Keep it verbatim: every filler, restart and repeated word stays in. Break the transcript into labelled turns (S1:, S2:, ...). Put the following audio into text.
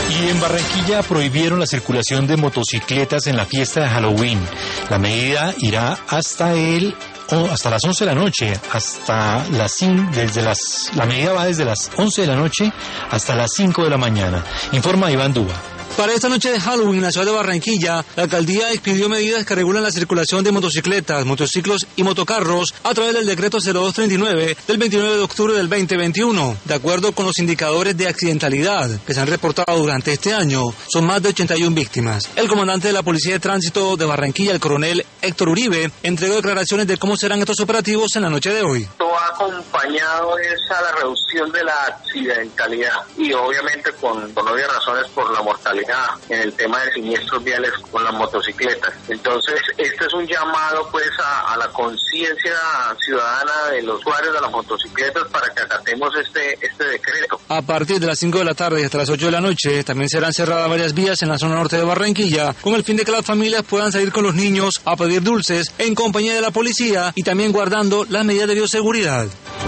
S1: Y en Barranquilla prohibieron la circulación de motocicletas en la fiesta de Halloween. La medida irá hasta el o hasta las once de la noche, hasta las cinco, desde las la medida va desde las once de la noche hasta las cinco de la mañana. Informa Iván Duba.
S2: Para esta noche de Halloween en la ciudad de Barranquilla, la alcaldía expidió medidas que regulan la circulación de motocicletas, motociclos y motocarros a través del decreto cero dos treinta y nueve del veintinueve de octubre del veinte veintiuno. De acuerdo con los indicadores de accidentalidad que se han reportado durante este año, son más de ochenta y una víctimas. El comandante de la Policía de Tránsito de Barranquilla, el coronel Héctor Uribe, entregó declaraciones de cómo serán estos operativos en la noche de hoy.
S3: Esto ha acompañado es a la reducción de la accidentalidad y obviamente con, con obvias razones por la mortalidad en el tema de siniestros viales con las motocicletas. Entonces, este es un llamado pues a, a la conciencia ciudadana de los usuarios de las motocicletas para que acatemos este, este decreto.
S2: A partir de las cinco de la tarde y hasta las ocho de la noche, también serán cerradas varias vías en la zona norte de Barranquilla, con el fin de que las familias puedan salir con los niños a pedir dulces en compañía de la policía y también guardando las medidas de bioseguridad.